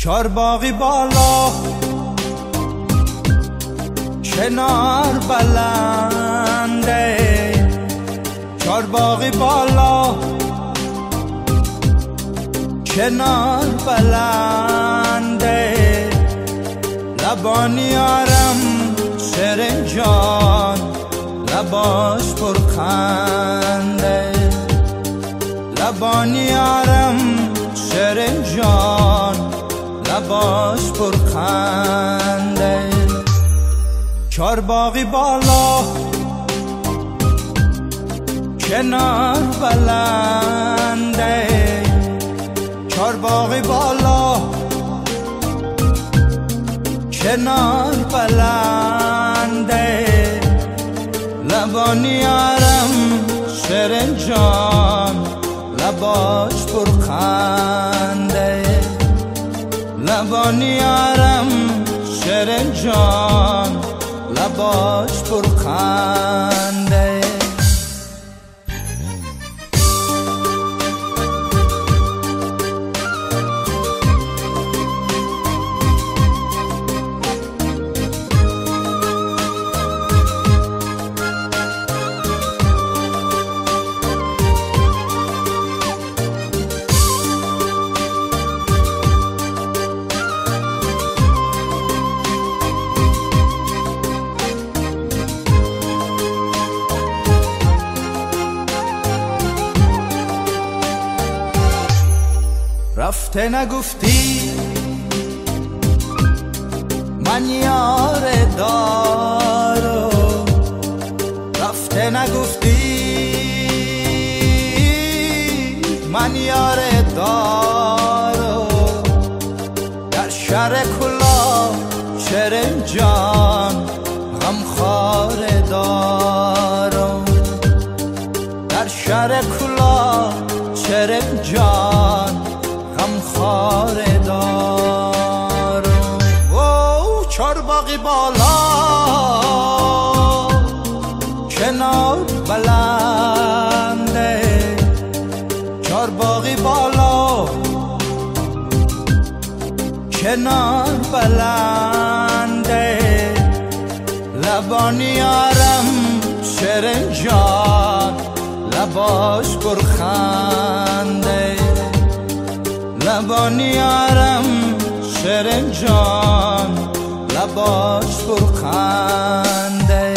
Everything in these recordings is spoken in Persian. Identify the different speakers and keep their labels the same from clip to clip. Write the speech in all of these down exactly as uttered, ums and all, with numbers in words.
Speaker 1: چارباغی بالا کنار بلنده، چارباغی بالا کنار بلنده، لبانی آرم سرنجان لباش پرخنده، لبانی آرم سرنجان لباش پرخنده. چارباغی بالا کنار بلنده، چارباغی بالا کنار بلنده، لبانی آرم سرنجان لباش پرخنده، لبانی آرم سرنجان لباش پرخنده. رفته نگفتی من یار دارو، رفته نگفتی من یار دارو، در شهر کلا شرنجان غمخوار دارو، در شهر کلا شرنجان غمخوار دارم. او چارباغی بالا کنار بلنده، چارباغی بالا کنار بلنده، لبانی آرم شرنجان لباش پرخنده، لبانی آرم شرنجان لباش پرخنده.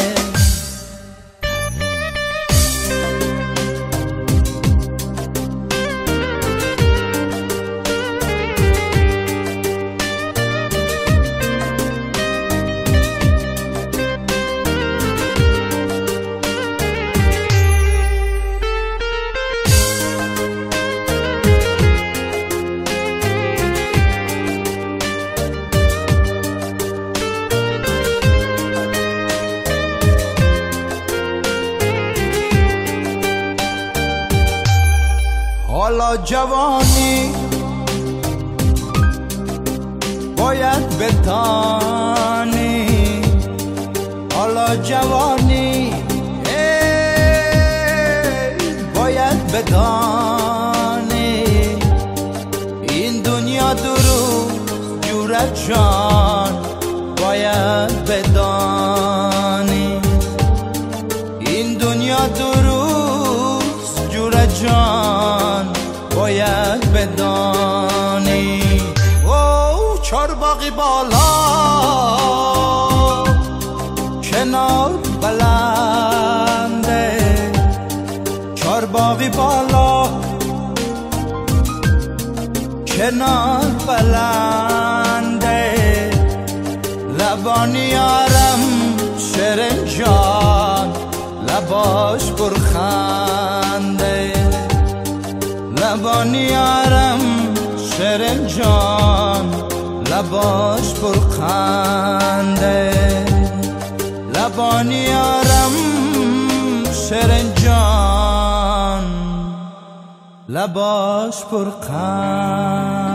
Speaker 1: حالا جوانی باید بتانی، حالا جوانی باید بدانی، این دنیا دروغ جورت جان باید بدانی، این دنیا دروغ جورت جان باید بدانی. او چارباغی بالا کنار بلنده، چارباغی بالا کنار بلنده، لبانی آرم شرنجان لباش پرخنده، لبانی آرم شرنجان لباش پرخنده، لبانی آرم شرنجان لباش پرخنده.